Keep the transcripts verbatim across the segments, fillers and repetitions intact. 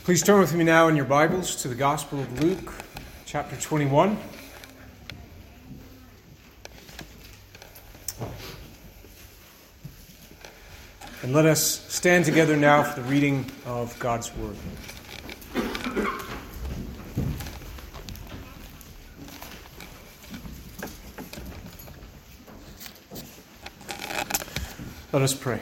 Please turn with me now in your Bibles to the Gospel of Luke, chapter twenty-one. And let us stand together now for the reading of God's Word. Let us pray.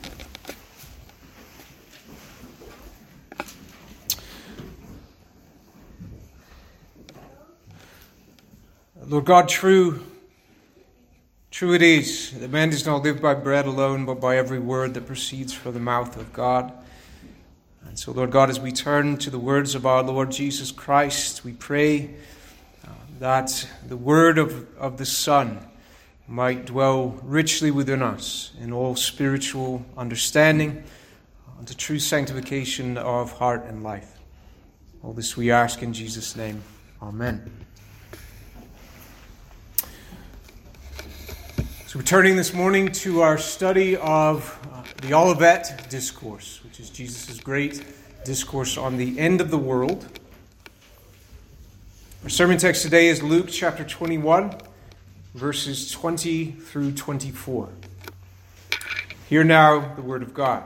Lord God, true, true it is that man does not live by bread alone, but by every word that proceeds from the mouth of God. And so, Lord God, as we turn to the words of our Lord Jesus Christ, we pray uh, that the word of, of the Son might dwell richly within us in all spiritual understanding, unto true sanctification of heart and life. All this we ask in Jesus' name. Amen. So we're turning this morning to our study of uh, the Olivet Discourse, which is Jesus' great discourse on the end of the world. Our sermon text today is Luke chapter twenty-one, verses twenty through twenty-four. Hear now the word of God.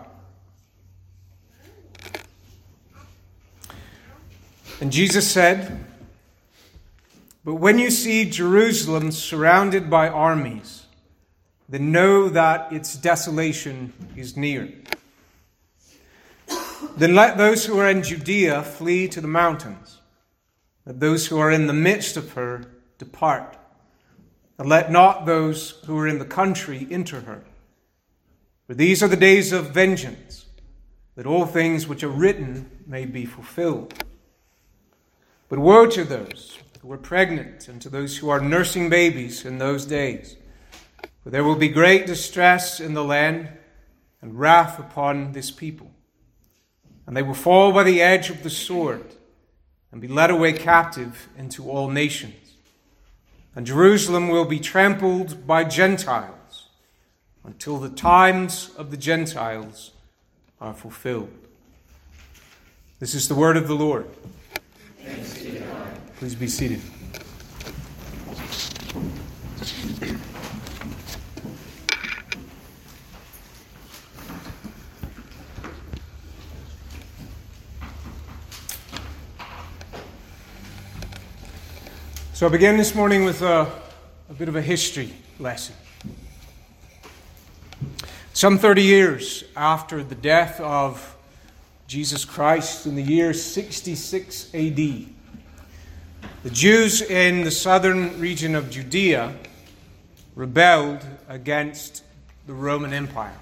And Jesus said, "But when you see Jerusalem surrounded by armies, then know that its desolation is near. Then let those who are in Judea flee to the mountains. Let those who are in the midst of her depart. And let not those who are in the country enter her. For these are the days of vengeance, that all things which are written may be fulfilled. But woe to those who are pregnant and to those who are nursing babies in those days. For there will be great distress in the land and wrath upon this people. And they will fall by the edge of the sword and be led away captive into all nations. And Jerusalem will be trampled by Gentiles until the times of the Gentiles are fulfilled." This is the word of the Lord. Thanks be to God. Please be seated. So I began this morning with a, a bit of a history lesson. Some thirty years after the death of Jesus Christ in the year sixty-six A D, the Jews in the southern region of Judea rebelled against the Roman Empire.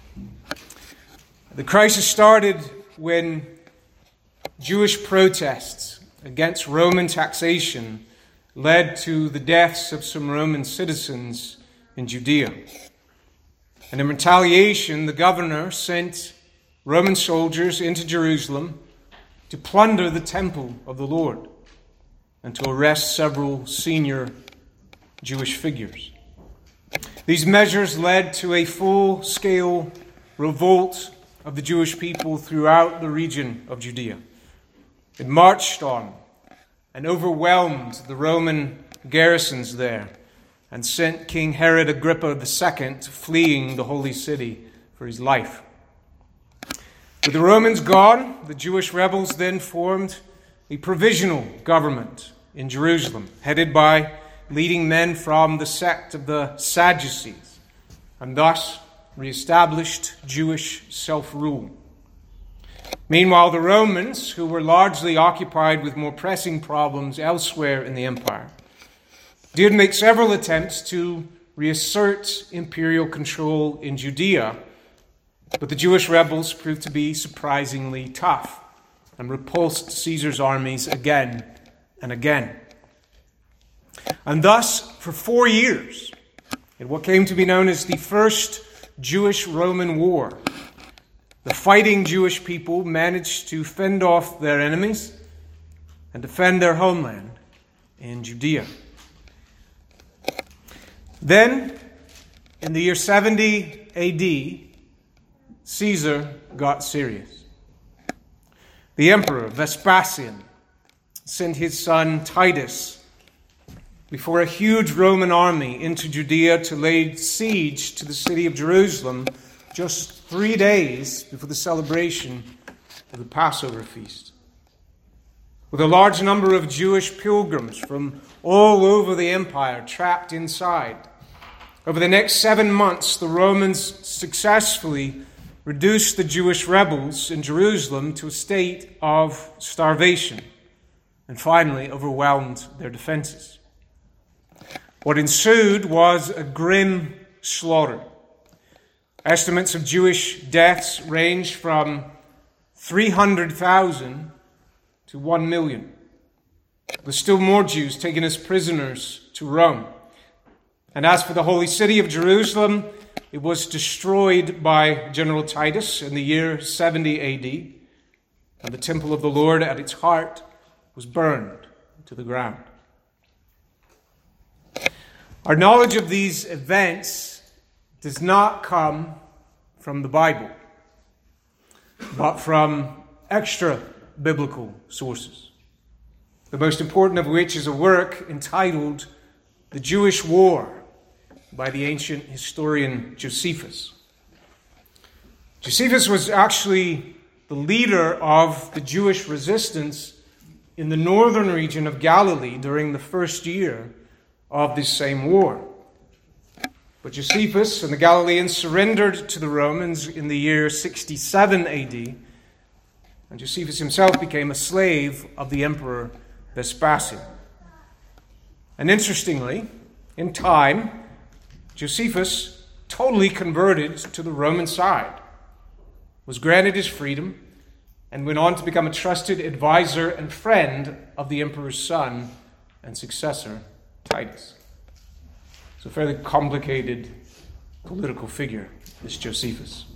The crisis started when Jewish protests against Roman taxation led to the deaths of some Roman citizens in Judea. And in retaliation, the governor sent Roman soldiers into Jerusalem to plunder the temple of the Lord and to arrest several senior Jewish figures. These measures led to a full-scale revolt of the Jewish people throughout the region of Judea. It marched on and overwhelmed the Roman garrisons there, and sent King Herod Agrippa the Second fleeing the holy city for his life. With the Romans gone, the Jewish rebels then formed a provisional government in Jerusalem, headed by leading men from the sect of the Sadducees, and thus reestablished Jewish self-rule. Meanwhile, the Romans, who were largely occupied with more pressing problems elsewhere in the empire, did make several attempts to reassert imperial control in Judea, but the Jewish rebels proved to be surprisingly tough and repulsed Caesar's armies again and again. And thus, for four years, in what came to be known as the First Jewish-Roman War, the fighting Jewish people managed to fend off their enemies and defend their homeland in Judea. Then, in the year seventy A D, Caesar got serious. The emperor Vespasian sent his son Titus before a huge Roman army into Judea to lay siege to the city of Jerusalem just three days before the celebration of the Passover feast. With a large number of Jewish pilgrims from all over the empire trapped inside, over the next seven months, the Romans successfully reduced the Jewish rebels in Jerusalem to a state of starvation and finally overwhelmed their defenses. What ensued was a grim slaughter. Estimates of Jewish deaths range from three hundred thousand to one million. With still more Jews taken as prisoners to Rome. And as for the holy city of Jerusalem, it was destroyed by General Titus in the year seventy A D, and the temple of the Lord at its heart was burned to the ground. Our knowledge of these events does not come from the Bible, but from extra-biblical sources, the most important of which is a work entitled The Jewish War by the ancient historian Josephus. Josephus was actually the leader of the Jewish resistance in the northern region of Galilee during the first year of this same war. But Josephus and the Galileans surrendered to the Romans in the year sixty-seven A D, and Josephus himself became a slave of the emperor Vespasian. And interestingly, in time, Josephus totally converted to the Roman side, was granted his freedom, and went on to become a trusted advisor and friend of the emperor's son and successor, Titus. It's a fairly complicated political figure, this Josephus.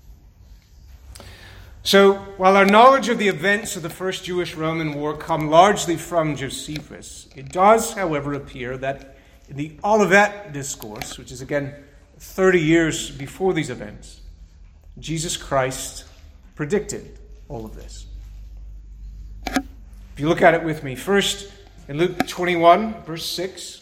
So, while our knowledge of the events of the First Jewish-Roman War come largely from Josephus, it does, however, appear that in the Olivet Discourse, which is again thirty years before these events, Jesus Christ predicted all of this. If you look at it with me, first in Luke twenty-one, verse six.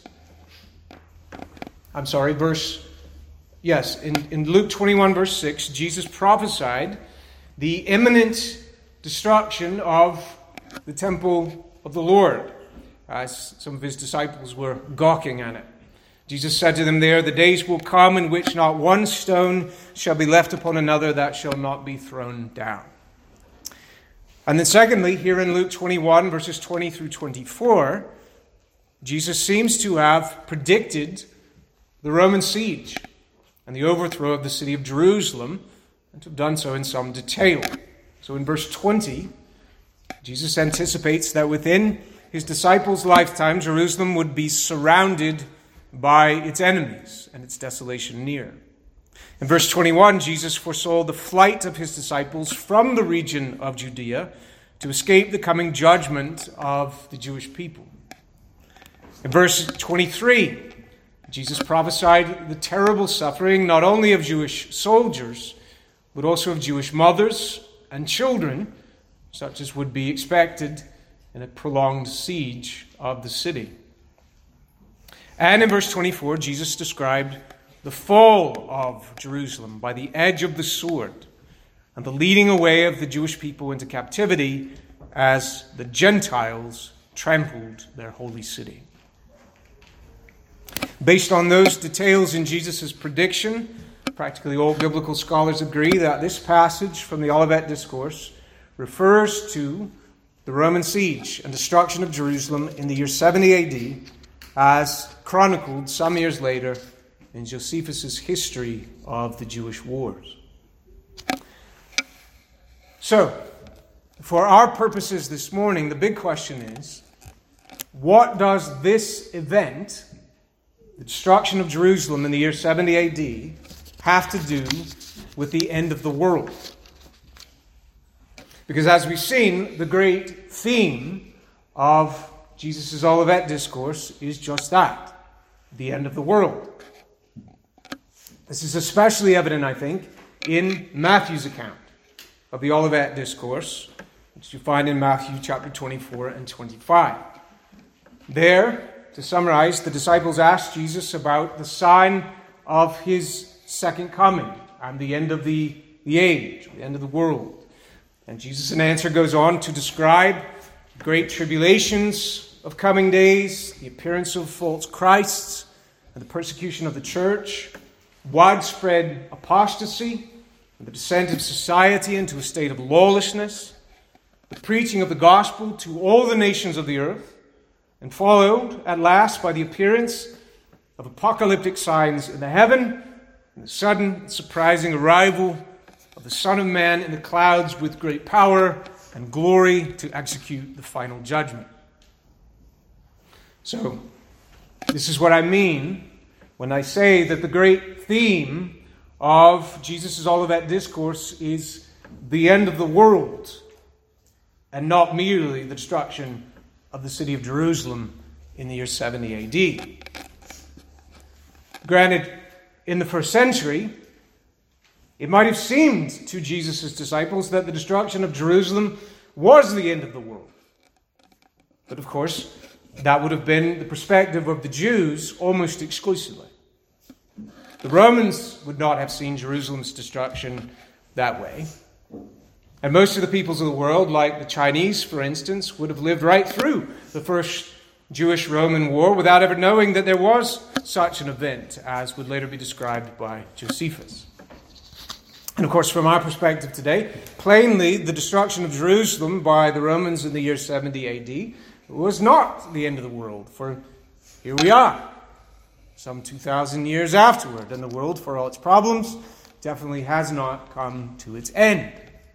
I'm sorry, verse, yes, in, in Luke twenty-one, verse six, Jesus prophesied the imminent destruction of the temple of the Lord, as some of his disciples were gawking at it. Jesus said to them there, "The days will come in which not one stone shall be left upon another that shall not be thrown down." And then secondly, here in Luke twenty-one, verses twenty through twenty-four, Jesus seems to have predicted the Roman siege and the overthrow of the city of Jerusalem, and to have done so in some detail. So in verse twenty, Jesus anticipates that within his disciples' lifetime, Jerusalem would be surrounded by its enemies and its desolation near. In verse twenty-one, Jesus foresaw the flight of his disciples from the region of Judea to escape the coming judgment of the Jewish people. In verse twenty-three, Jesus prophesied the terrible suffering not only of Jewish soldiers, but also of Jewish mothers and children, such as would be expected in a prolonged siege of the city. And in verse twenty-four, Jesus described the fall of Jerusalem by the edge of the sword and the leading away of the Jewish people into captivity as the Gentiles trampled their holy city. Based on those details in Jesus' prediction, practically all biblical scholars agree that this passage from the Olivet Discourse refers to the Roman siege and destruction of Jerusalem in the year seventy A D, as chronicled some years later in Josephus' history of the Jewish wars. So, for our purposes this morning, the big question is, what does this event, the destruction of Jerusalem in the year seventy A D, have to do with the end of the world? Because as we've seen, the great theme of Jesus' Olivet Discourse is just that, the end of the world. This is especially evident, I think, in Matthew's account of the Olivet Discourse, which you find in Matthew chapter twenty-four and twenty-five. There, to summarize, the disciples asked Jesus about the sign of his second coming and the end of the, the age, the end of the world. And Jesus in answer goes on to describe great tribulations of coming days, the appearance of false Christs, and the persecution of the church, widespread apostasy, and the descent of society into a state of lawlessness, the preaching of the gospel to all the nations of the earth, and followed at last by the appearance of apocalyptic signs in the heaven, and the sudden surprising arrival of the Son of Man in the clouds with great power and glory to execute the final judgment. So, this is what I mean when I say that the great theme of Jesus' Olivet Discourse is the end of the world, and not merely the destruction of the city of Jerusalem in the year seventy A D. Granted, in the first century, it might have seemed to Jesus' disciples that the destruction of Jerusalem was the end of the world. But of course, that would have been the perspective of the Jews almost exclusively. The Romans would not have seen Jerusalem's destruction that way. And most of the peoples of the world, like the Chinese, for instance, would have lived right through the first Jewish-Roman war without ever knowing that there was such an event, as would later be described by Josephus. And of course, from our perspective today, plainly the destruction of Jerusalem by the Romans in the year seventy A D was not the end of the world, for here we are, some two thousand years afterward, and the world, for all its problems, definitely has not come to its end.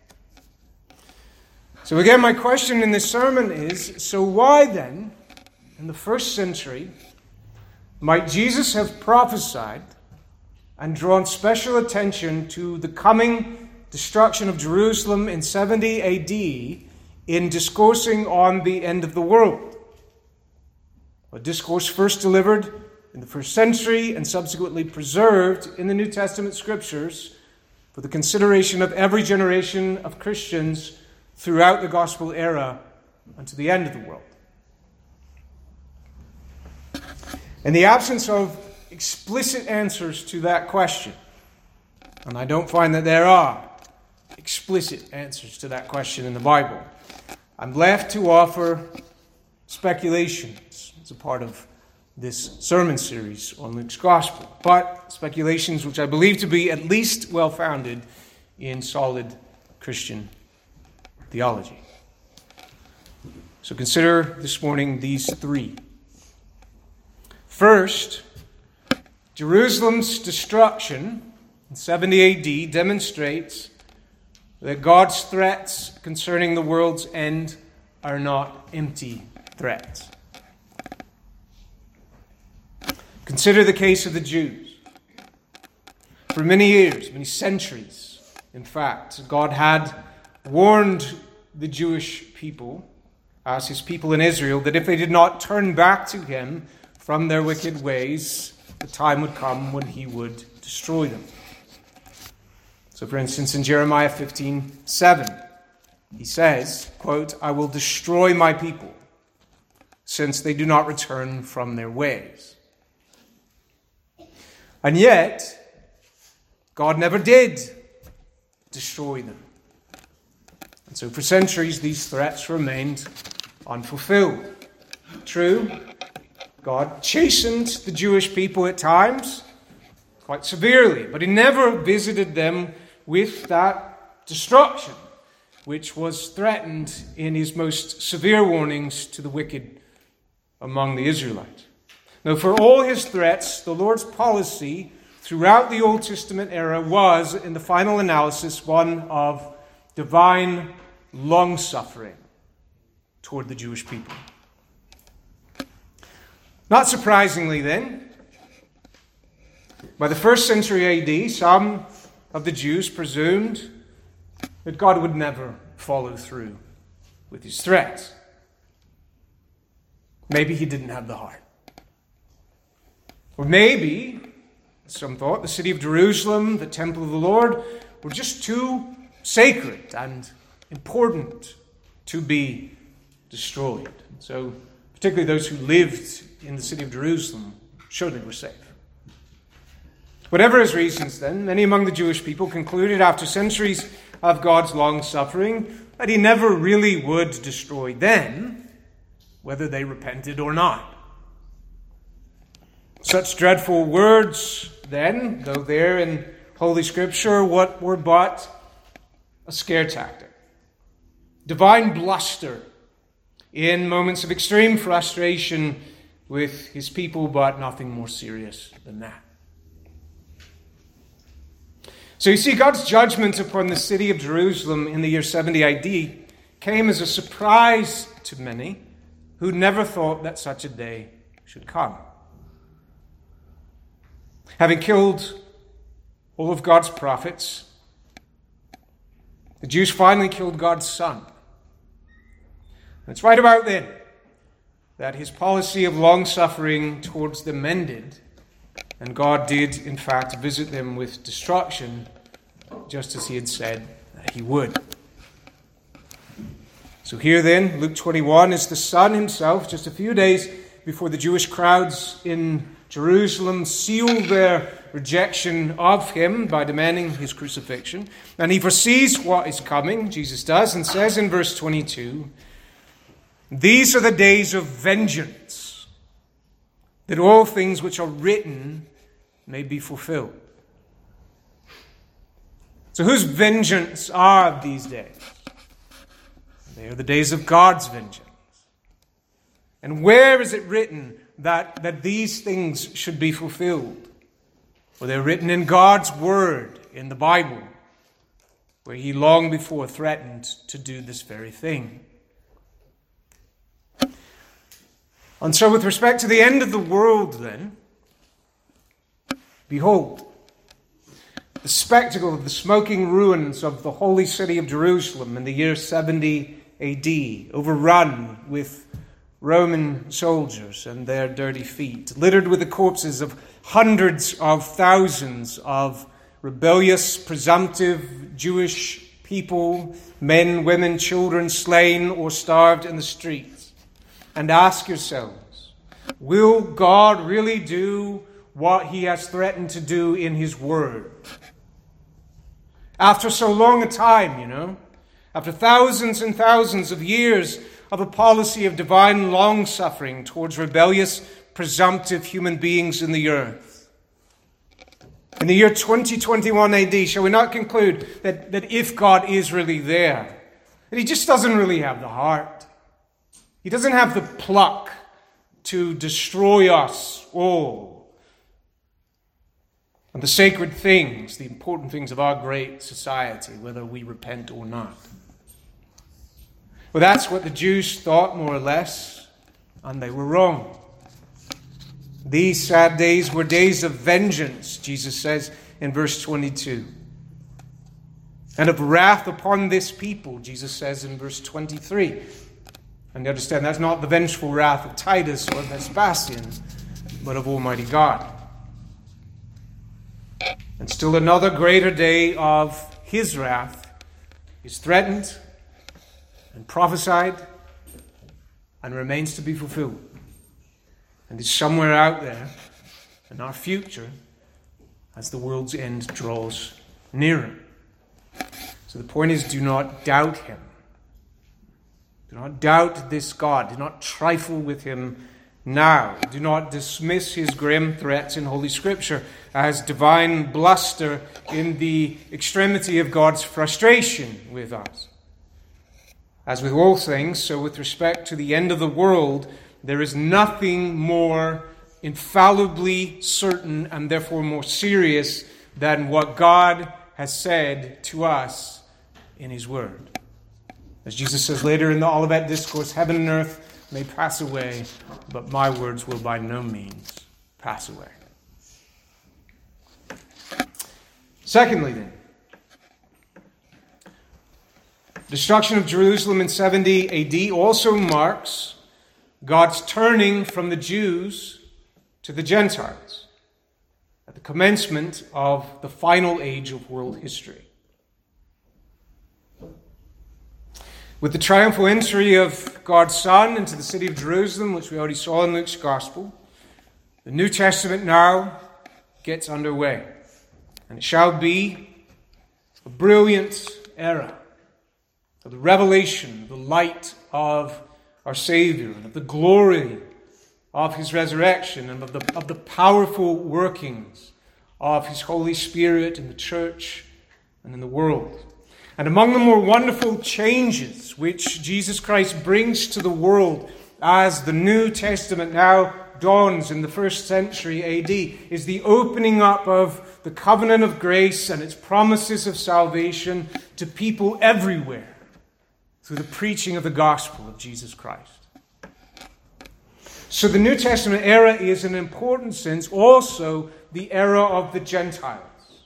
So again, my question in this sermon is, so why then, in the first century, might Jesus have prophesied and drawn special attention to the coming destruction of Jerusalem in seventy A D in discoursing on the end of the world? A discourse first delivered in the first century and subsequently preserved in the New Testament scriptures for the consideration of every generation of Christians throughout the gospel era unto the end of the world. In the absence of explicit answers to that question, and I don't find that there are explicit answers to that question in the Bible, I'm left to offer speculations as a part of this sermon series on Luke's Gospel, but speculations which I believe to be at least well-founded in solid Christian theology. So consider this morning these three. First, Jerusalem's destruction in seventy A D demonstrates that God's threats concerning the world's end are not empty threats. Consider the case of the Jews. For many years, many centuries, in fact, God had warned the Jewish people, as his people in Israel, that if they did not turn back to him from their wicked ways, the time would come when he would destroy them. So, for instance, in Jeremiah fifteen seven, he says, quote, "I will destroy my people, since they do not return from their ways." And yet, God never did destroy them. And so for centuries, these threats remained unfulfilled. True, God chastened the Jewish people at times, quite severely, but he never visited them with that destruction, which was threatened in his most severe warnings to the wicked among the Israelites. Now, for all his threats, the Lord's policy throughout the Old Testament era was, in the final analysis, one of divine long-suffering toward the Jewish people. Not surprisingly, then, by the first century A D, some of the Jews presumed that God would never follow through with his threats. Maybe he didn't have the heart. Or maybe, some thought, the city of Jerusalem, the temple of the Lord, were just too sacred and important to be destroyed. So, particularly those who lived in the city of Jerusalem surely were safe. Whatever his reasons then, many among the Jewish people concluded after centuries of God's long-suffering that he never really would destroy them, whether they repented or not. Such dreadful words, then, though they're in Holy Scripture, what were but a scare tactic. Divine bluster in moments of extreme frustration with his people, but nothing more serious than that. So you see, God's judgment upon the city of Jerusalem in the year seventy A D came as a surprise to many who never thought that such a day should come. Having killed all of God's prophets, the Jews finally killed God's Son. And it's right about then that his policy of long-suffering towards them ended, and God did, in fact, visit them with destruction, just as he had said that he would. So here then, Luke twenty-one, is the Son himself, just a few days before the Jewish crowds in Jerusalem sealed their rejection of him by demanding his crucifixion. And he foresees what is coming, Jesus does, and says in verse twenty-two, "These are the days of vengeance, that all things which are written may be fulfilled." So whose vengeance are these days? They are the days of God's vengeance. And where is it written that, that these things should be fulfilled? Well, they're written in God's Word, in the Bible, where he long before threatened to do this very thing. And so with respect to the end of the world then, behold, the spectacle of the smoking ruins of the holy city of Jerusalem in the year seventy A D, overrun with Roman soldiers and their dirty feet, littered with the corpses of hundreds of thousands of rebellious, presumptive Jewish people, men, women, children, slain or starved in the streets. And ask yourselves, will God really do what he has threatened to do in his word? After so long a time, you know, after thousands and thousands of years of a policy of divine long-suffering towards rebellious, presumptive human beings in the earth. In the year twenty twenty-one A D, shall we not conclude that, that if God is really there, that he just doesn't really have the heart? He doesn't have the pluck to destroy us all. And the sacred things, the important things of our great society, whether we repent or not. Well, that's what the Jews thought, more or less, and they were wrong. These sad days were days of vengeance, Jesus says in verse twenty-two. And of wrath upon this people, Jesus says in verse twenty-three. And you understand, that's not the vengeful wrath of Titus or Vespasian, but of Almighty God. And still another greater day of his wrath is threatened and prophesied and remains to be fulfilled. And is somewhere out there in our future as the world's end draws nearer. So the point is, do not doubt him. Do not doubt this God. Do not trifle with him now. Do not dismiss his grim threats in Holy Scripture as divine bluster in the extremity of God's frustration with us. As with all things, so with respect to the end of the world, there is nothing more infallibly certain and therefore more serious than what God has said to us in his word. As Jesus says later in the Olivet Discourse, heaven and earth may pass away, but my words will by no means pass away. Secondly then, destruction of Jerusalem in seventy A D also marks God's turning from the Jews to the Gentiles at the commencement of the final age of world history. With the triumphal entry of God's Son into the city of Jerusalem, which we already saw in Luke's Gospel, the New Testament now gets underway. And it shall be a brilliant era of the revelation, the light of our Savior, and of the glory of His resurrection, and of the, of the powerful workings of His Holy Spirit in the church and in the world. And among the more wonderful changes which Jesus Christ brings to the world as the New Testament now dawns in the first century A D is the opening up of the covenant of grace and its promises of salvation to people everywhere through the preaching of the gospel of Jesus Christ. So the New Testament era is, in an important sense, also the era of the Gentiles,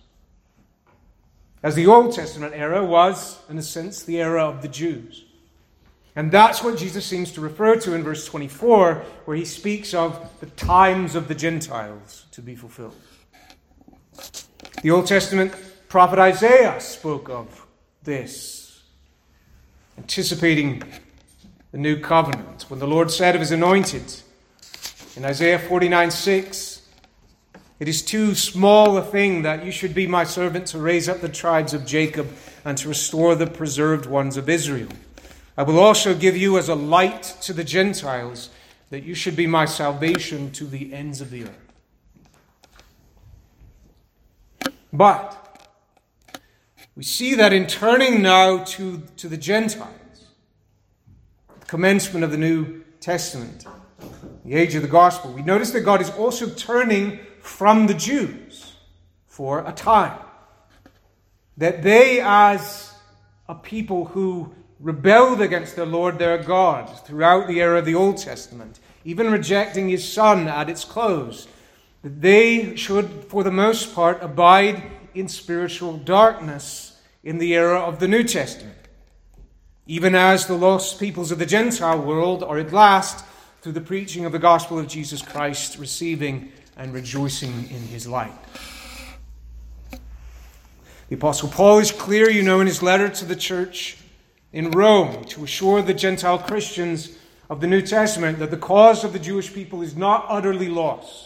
as the Old Testament era was, in a sense, the era of the Jews. And that's what Jesus seems to refer to in verse twenty-four, where he speaks of the times of the Gentiles to be fulfilled. The Old Testament prophet Isaiah spoke of this, anticipating the new covenant, when the Lord said of His anointed, in Isaiah forty-nine six, "It is too small a thing that you should be my servant to raise up the tribes of Jacob and to restore the preserved ones of Israel. I will also give you as a light to the Gentiles, that you should be my salvation to the ends of the earth." But we see that in turning now to, to the Gentiles, the commencement of the New Testament, the age of the gospel, we notice that God is also turning from the Jews for a time. That they, as a people who rebelled against their Lord their God throughout the era of the Old Testament, even rejecting His Son at its close, that they should, for the most part, abide in spiritual darkness in the era of the New Testament, even as the lost peoples of the Gentile world are at last, through the preaching of the gospel of Jesus Christ, receiving and rejoicing in His light. The Apostle Paul is clear, you know, in his letter to the church in Rome, to assure the Gentile Christians of the New Testament that the cause of the Jewish people is not utterly lost.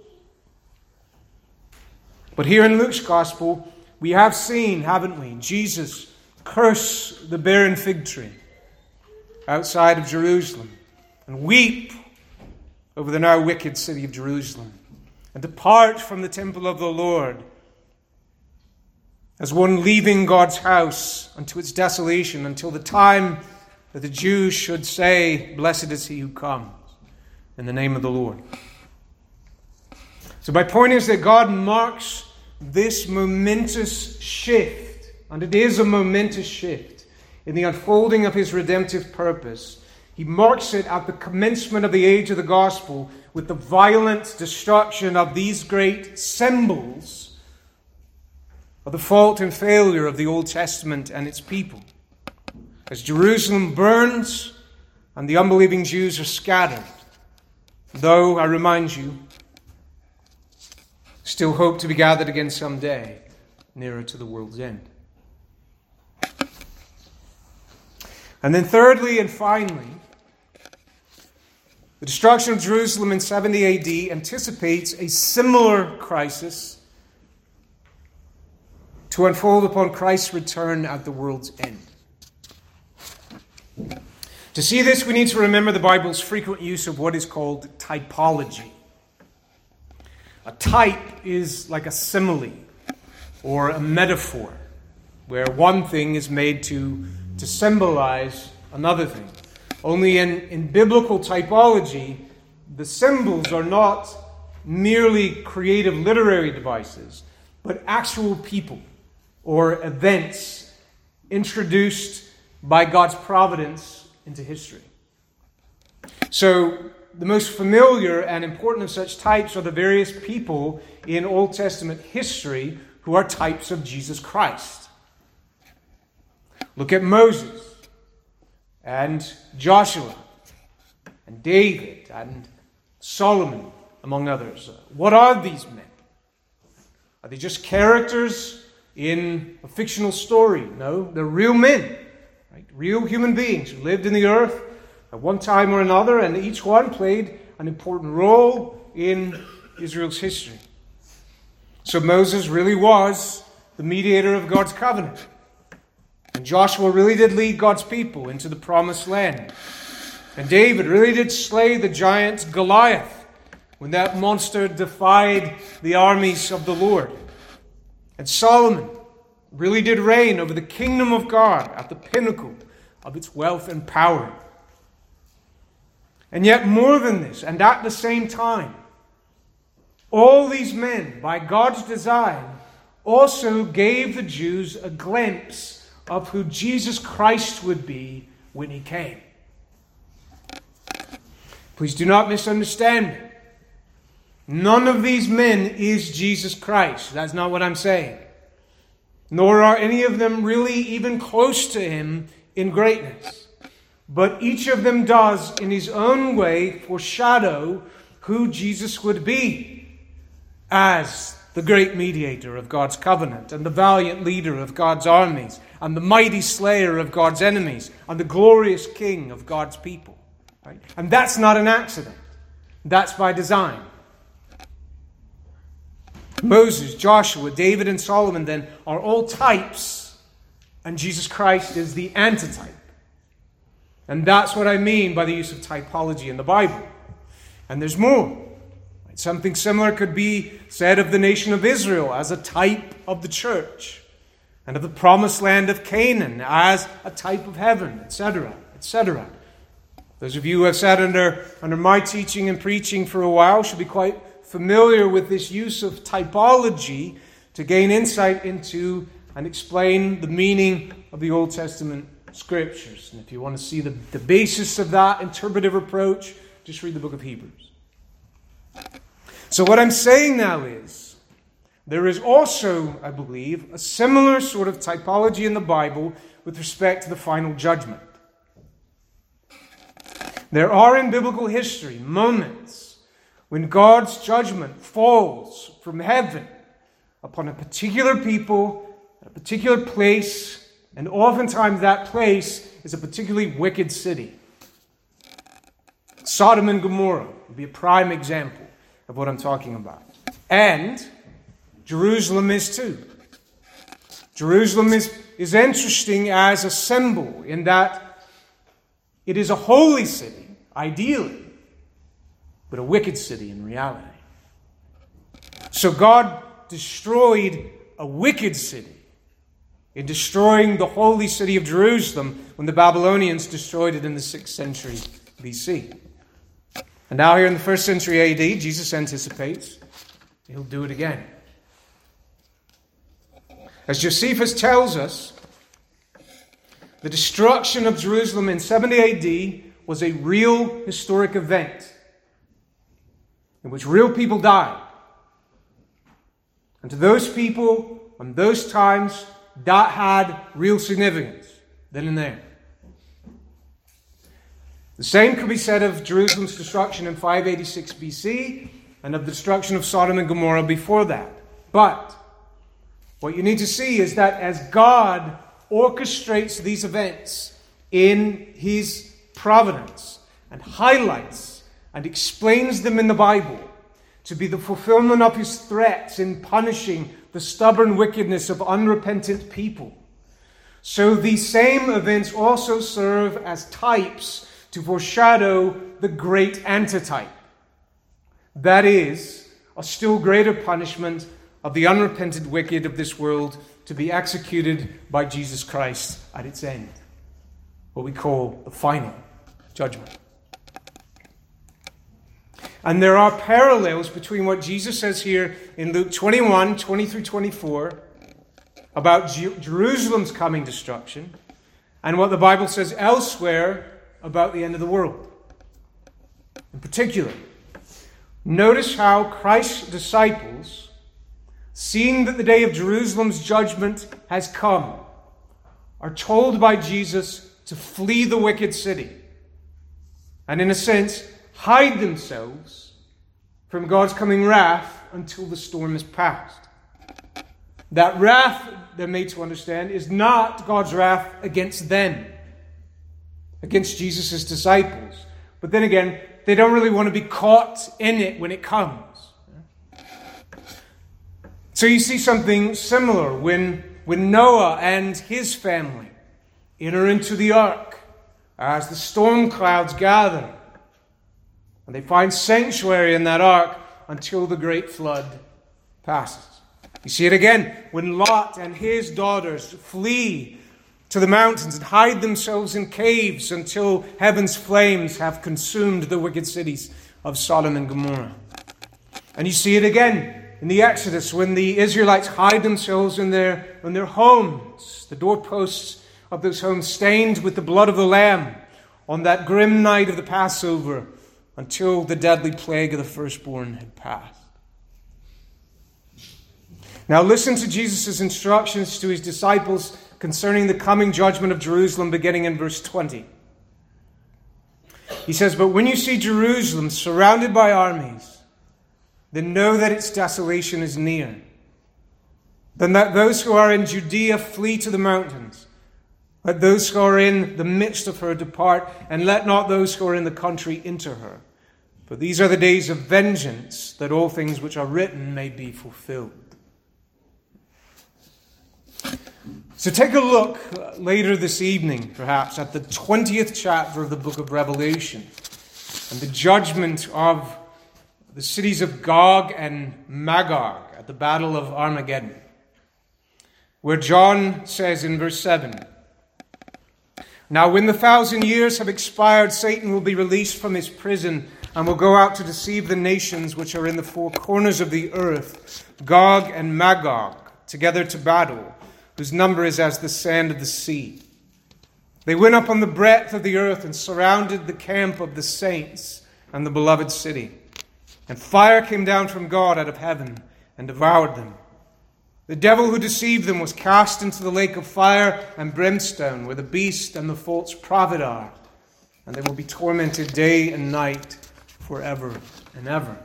But here in Luke's Gospel, we have seen, haven't we, Jesus curse the barren fig tree outside of Jerusalem and weep over the now wicked city of Jerusalem and depart from the temple of the Lord as one leaving God's house unto its desolation, until the time that the Jews should say, "Blessed is he who comes in the name of the Lord." So my point is that God marks this momentous shift, and it is a momentous shift, in the unfolding of His redemptive purpose. He marks it at the commencement of the age of the gospel with the violent destruction of these great symbols of the fault and failure of the Old Testament and its people. As Jerusalem burns and the unbelieving Jews are scattered, though, I remind you, still hope to be gathered again someday, nearer to the world's end. And then thirdly and finally, the destruction of Jerusalem in seventy A D anticipates a similar crisis to unfold upon Christ's return at the world's end. To see this, we need to remember the Bible's frequent use of what is called typology. A type is like a simile or a metaphor, where one thing is made to, to symbolize another thing. Only in, in biblical typology, the symbols are not merely creative literary devices, but actual people or events introduced by God's providence into history. So, the most familiar and important of such types are the various people in Old Testament history who are types of Jesus Christ. Look at Moses and Joshua and David and Solomon, among others. What are these men? Are they just characters in a fictional story? No, they're real men. Right? Real human beings who lived in the earth at one time or another, and each one played an important role in Israel's history. So Moses really was the mediator of God's covenant. And Joshua really did lead God's people into the promised land. And David really did slay the giant Goliath when that monster defied the armies of the Lord. And Solomon really did reign over the kingdom of God at the pinnacle of its wealth and power. And yet more than this, and at the same time, all these men, by God's design, also gave the Jews a glimpse of who Jesus Christ would be when he came. Please do not misunderstand me. None of these men is Jesus Christ. That's not what I'm saying. Nor are any of them really even close to him in greatness. But each of them does, in his own way, foreshadow who Jesus would be as the great mediator of God's covenant, and the valiant leader of God's armies, and the mighty slayer of God's enemies, and the glorious king of God's people. Right? And that's not an accident. That's by design. Moses, Joshua, David, and Solomon, then, are all types, and Jesus Christ is the antitype. And that's what I mean by the use of typology in the Bible. And there's more. Something similar could be said of the nation of Israel as a type of the church, and of the promised land of Canaan as a type of heaven, et cetera, et cetera. Those of you who have sat under, under my teaching and preaching for a while should be quite familiar with this use of typology to gain insight into and explain the meaning of the Old Testament Scriptures. And if you want to see the, the basis of that interpretive approach, just read the book of Hebrews. So what I'm saying now is, there is also, I believe, a similar sort of typology in the Bible with respect to the final judgment. There are in biblical history moments when God's judgment falls from heaven upon a particular people, a particular place, and oftentimes that place is a particularly wicked city. Sodom and Gomorrah would be a prime example of what I'm talking about. And Jerusalem is too. Jerusalem is, is interesting as a symbol in that it is a holy city, ideally, but a wicked city in reality. So God destroyed a wicked city in destroying the holy city of Jerusalem when the Babylonians destroyed it in the sixth century B C. And now here in the first century A D, Jesus anticipates he'll do it again. As Josephus tells us, the destruction of Jerusalem in seventy A D was a real historic event in which real people died. And to those people, and those times, that had real significance then and there. The same could be said of Jerusalem's destruction in five eighty-six B C and of the destruction of Sodom and Gomorrah before that. But what you need to see is that as God orchestrates these events in his providence and highlights and explains them in the Bible to be the fulfillment of his threats in punishing the stubborn wickedness of unrepentant people, so these same events also serve as types to foreshadow the great antitype. That is, a still greater punishment of the unrepentant wicked of this world to be executed by Jesus Christ at its end. What we call the final judgment. And there are parallels between what Jesus says here in Luke twenty-one, twenty through twenty-four, about Jerusalem's coming destruction, and what the Bible says elsewhere about the end of the world. In particular, notice how Christ's disciples, seeing that the day of Jerusalem's judgment has come, are told by Jesus to flee the wicked city, and in a sense, hide themselves from God's coming wrath until the storm is past. That wrath, they're made to understand, is not God's wrath against them. against Jesus' disciples. But then again, they don't really want to be caught in it when it comes. So you see something similar when, when Noah and his family enter into the ark as the storm clouds gather. And they find sanctuary in that ark until the great flood passes. You see it again when Lot and his daughters flee to the mountains and hide themselves in caves until heaven's flames have consumed the wicked cities of Sodom and Gomorrah. And you see it again in the Exodus when the Israelites hide themselves in their, in their homes, the doorposts of those homes stained with the blood of the Lamb on that grim night of the Passover until the deadly plague of the firstborn had passed. Now listen to Jesus' instructions to his disciples concerning the coming judgment of Jerusalem, beginning in verse twenty. He says, "But when you see Jerusalem surrounded by armies, then know that its desolation is near. Then that those who are in Judea flee to the mountains. Let those who are in the midst of her depart, and let not those who are in the country enter her. For these are the days of vengeance, that all things which are written may be fulfilled." So take a look later this evening, perhaps, at the twentieth chapter of the book of Revelation and the judgment of the cities of Gog and Magog at the Battle of Armageddon, where John says in verse seven, "Now when the thousand years have expired, Satan will be released from his prison and will go out to deceive the nations which are in the four corners of the earth, Gog and Magog, together to battle, whose number is as the sand of the sea. They went up on the breadth of the earth and surrounded the camp of the saints and the beloved city. And fire came down from God out of heaven and devoured them. The devil who deceived them was cast into the lake of fire and brimstone, where the beast and the false prophet are, and they will be tormented day and night forever and ever."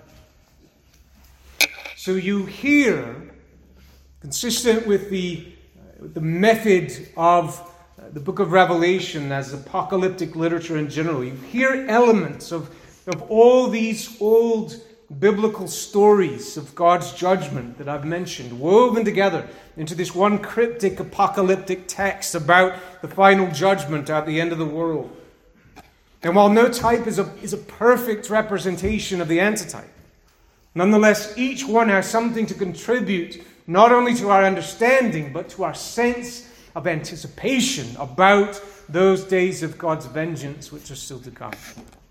So you hear, consistent with the, uh, the method of uh, the book of Revelation as apocalyptic literature in general, you hear elements of, of all these old biblical stories of God's judgment that I've mentioned, woven together into this one cryptic apocalyptic text about the final judgment at the end of the world. And while no type is a, is a perfect representation of the antitype, nonetheless, each one has something to contribute not only to our understanding, but to our sense of anticipation about those days of God's vengeance which are still to come.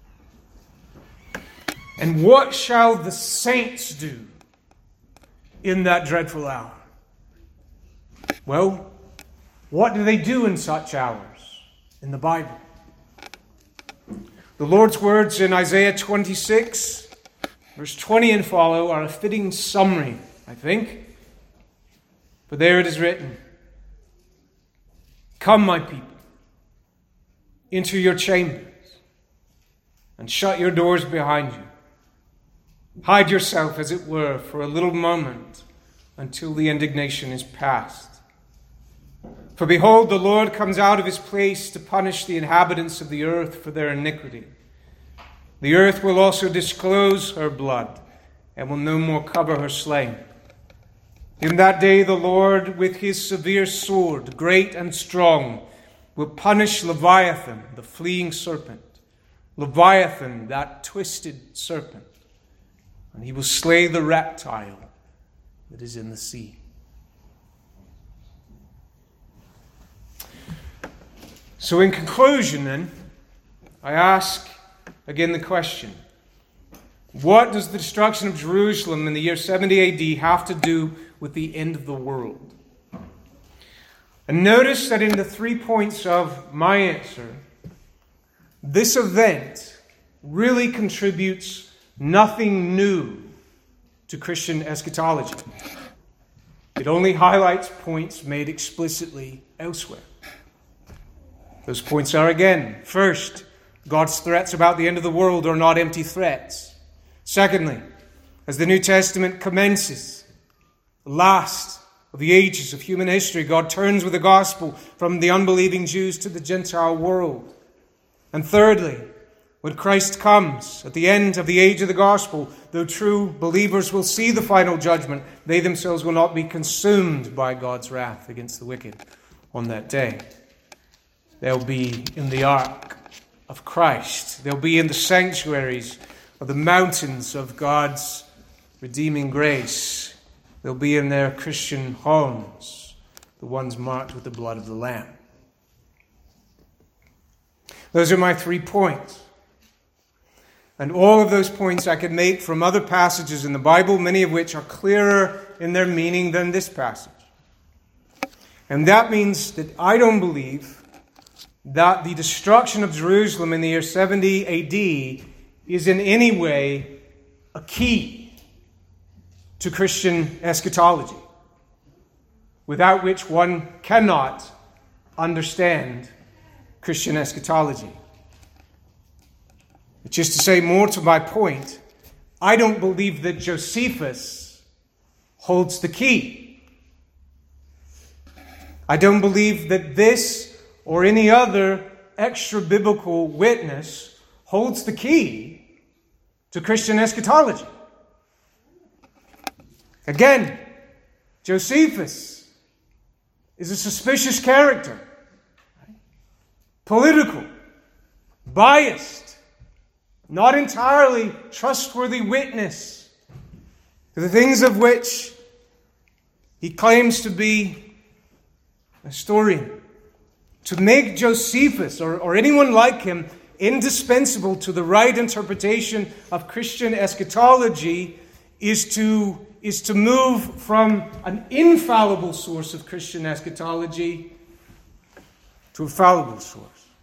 And what shall the saints do in that dreadful hour? Well, what do they do in such hours in the Bible? The Lord's words in Isaiah twenty-six, verse twenty and follow, are a fitting summary, I think. For there it is written, "Come, my people, into your chambers, and shut your doors behind you. Hide yourself, as it were, for a little moment until the indignation is past. For behold, the Lord comes out of his place to punish the inhabitants of the earth for their iniquity. The earth will also disclose her blood and will no more cover her slain. In that day the Lord, with his severe sword, great and strong, will punish Leviathan, the fleeing serpent, Leviathan, that twisted serpent. And he will slay the reptile that is in the sea." So in conclusion then, I ask again the question, what does the destruction of Jerusalem in the year seventy A D have to do with the end of the world? And notice that in the three points of my answer, this event really contributes nothing new to Christian eschatology. It only highlights points made explicitly elsewhere. Those points are again, first, God's threats about the end of the world are not empty threats. Secondly, as the New Testament commences, the last of the ages of human history, God turns with the gospel from the unbelieving Jews to the Gentile world. And thirdly, when Christ comes at the end of the age of the gospel, though true believers will see the final judgment, they themselves will not be consumed by God's wrath against the wicked on that day. They'll be in the ark of Christ. They'll be in the sanctuaries of the mountains of God's redeeming grace. They'll be in their Christian homes, the ones marked with the blood of the Lamb. Those are my three points. And all of those points I could make from other passages in the Bible, many of which are clearer in their meaning than this passage. And that means that I don't believe that the destruction of Jerusalem in the year seventy A D is in any way a key to Christian eschatology, without which one cannot understand Christian eschatology. Just to say more to my point, I don't believe that Josephus holds the key. I don't believe that this or any other extra-biblical witness holds the key to Christian eschatology. Again, Josephus is a suspicious character, political, biased, not entirely trustworthy witness to the things of which he claims to be a historian. To make Josephus or, or anyone like him indispensable to the right interpretation of Christian eschatology is to, is to move from an infallible source of Christian eschatology to a fallible source.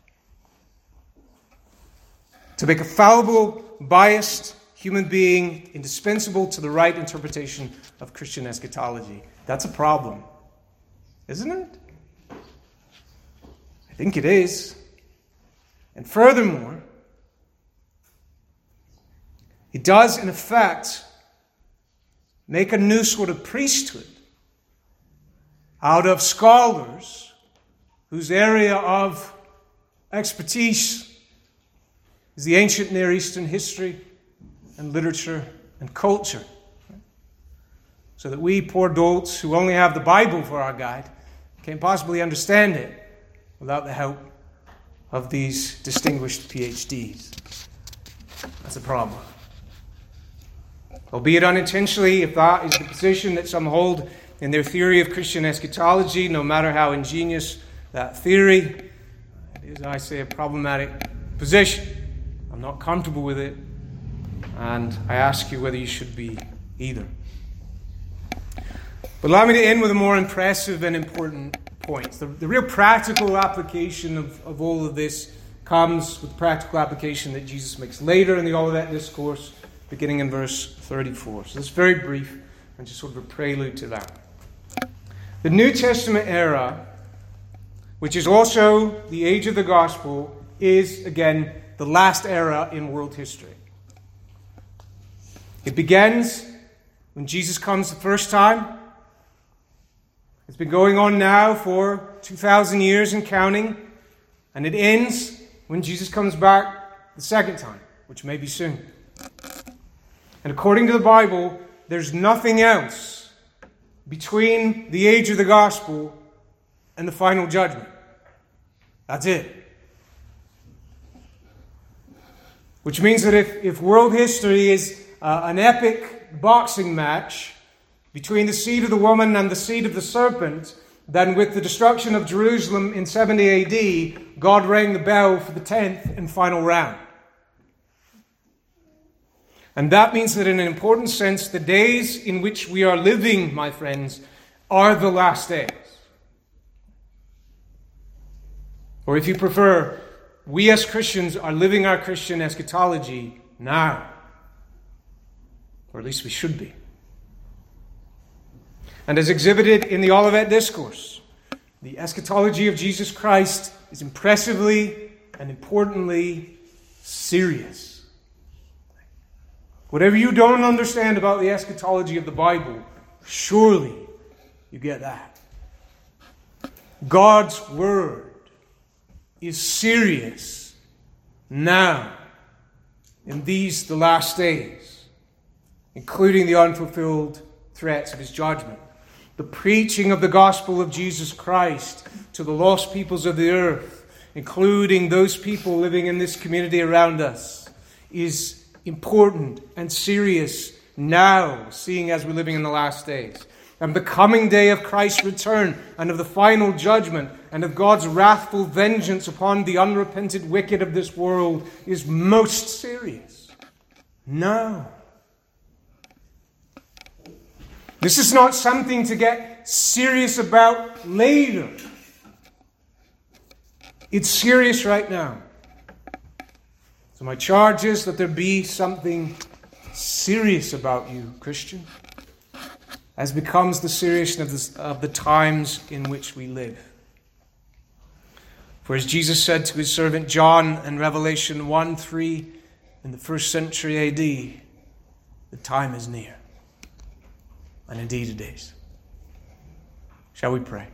To make a fallible, biased human being indispensable to the right interpretation of Christian eschatology. That's a problem, isn't it? I think it is. And furthermore, it does, in effect, make a new sort of priesthood out of scholars whose area of expertise is the ancient Near Eastern history and literature and culture. So that we poor dolts who only have the Bible for our guide can't possibly understand it without the help of these distinguished P H Ds. That's a problem. Albeit unintentionally, if that is the position that some hold in their theory of Christian eschatology, no matter how ingenious that theory, it is, I say, a problematic position. I'm not comfortable with it, and I ask you whether you should be either. But allow me to end with a more impressive and important point. The, the real practical application of, of all of this comes with the practical application that Jesus makes later in the Olivet Discourse, beginning in verse thirty-four. So it's very brief and just sort of a prelude to that. The New Testament era, which is also the age of the gospel, is, again, the last era in world history. It begins when Jesus comes the first time. It's been going on now for two thousand years and counting. And it ends when Jesus comes back the second time, which may be soon. And according to the Bible, there's nothing else between the age of the gospel and the final judgment. That's it. Which means that if, if world history is uh, an epic boxing match between the seed of the woman and the seed of the serpent, then with the destruction of Jerusalem in seventy A D, God rang the bell for the tenth and final round. And that means that in an important sense, the days in which we are living, my friends, are the last days. Or if you prefer, we as Christians are living our Christian eschatology now. Or at least we should be. And as exhibited in the Olivet Discourse, the eschatology of Jesus Christ is impressively and importantly serious. Whatever you don't understand about the eschatology of the Bible, surely you get that. God's Word is serious now, in these, the last days, including the unfulfilled threats of his judgment. The preaching of the gospel of Jesus Christ to the lost peoples of the earth, including those people living in this community around us, is important and serious now, seeing as we're living in the last days. And the coming day of Christ's return and of the final judgment and of God's wrathful vengeance upon the unrepentant wicked of this world is most serious now. This is not something to get serious about later. It's serious right now. So my charge is that there be something serious about you, Christian, as becomes the seriousness of the, of the times in which we live. For as Jesus said to his servant John in Revelation one three in the first century A D, the time is near. And indeed it is. Shall we pray?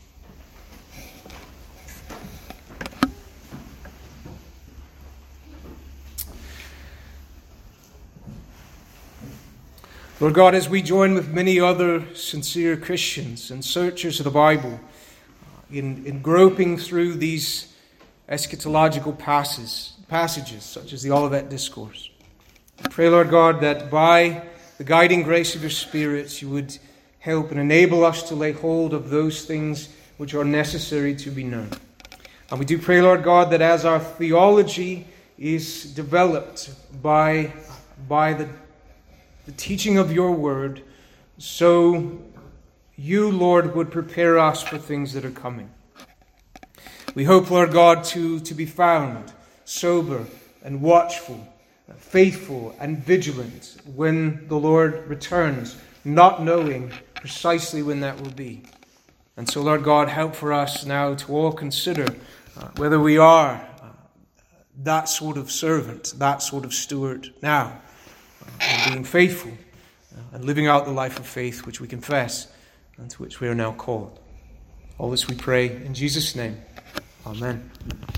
Lord God, as we join with many other sincere Christians and searchers of the Bible in, in groping through these eschatological passages, passages such as the Olivet Discourse, I pray, Lord God, that by the guiding grace of your Spirit, you would help and enable us to lay hold of those things which are necessary to be known. And we do pray, Lord God, that as our theology is developed by, by the the teaching of your word, so you, Lord, would prepare us for things that are coming. We hope, Lord God, to, to be found sober and watchful, faithful and vigilant when the Lord returns, not knowing precisely when that will be. And so, Lord God, help for us now to all consider uh, whether we are uh, that sort of servant, that sort of steward now, and being faithful and living out the life of faith which we confess and to which we are now called. All this we pray in Jesus' name. Amen.